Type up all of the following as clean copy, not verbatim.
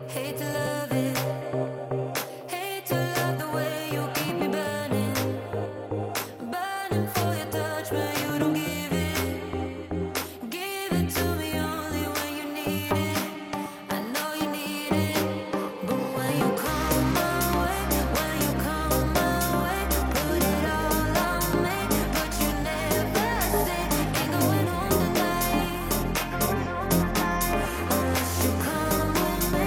Hate to love it, hate to love the way you keep me burning, burning for your touch when you don't give it to me only when you need it. I know you need it, but when you come my way, when you come my way, put it all on me, but you never say ain't going home tonight unless you come with me.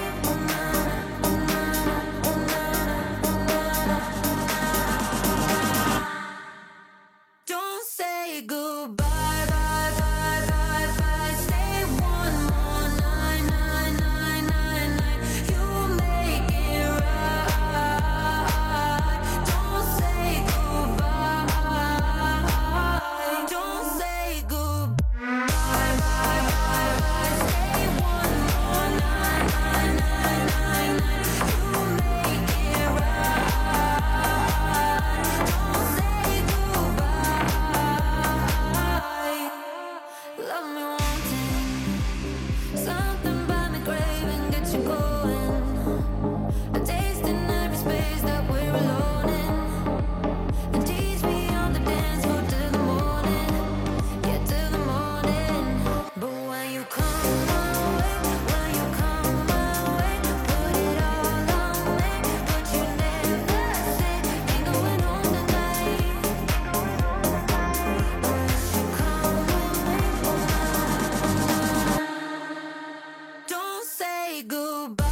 Don't say goodbye, bye, bye, bye, bye. Stay one more night, night, night, night, night. You make it right. Don't say goodbye. Don't say goodbye, bye, bye, bye, bye. Stay one more night, night, night, night, night. You make it right. Don't say goodbye. Love me wanting something by me craving, get you going. A taste in every space that we're alone in, and tease me on the dance floor till the morning, yeah, till the morning. But when you come my way, when you come my way, put it all on me, but you never say ain't going home tonight unless you come with me. Don't say goodbye.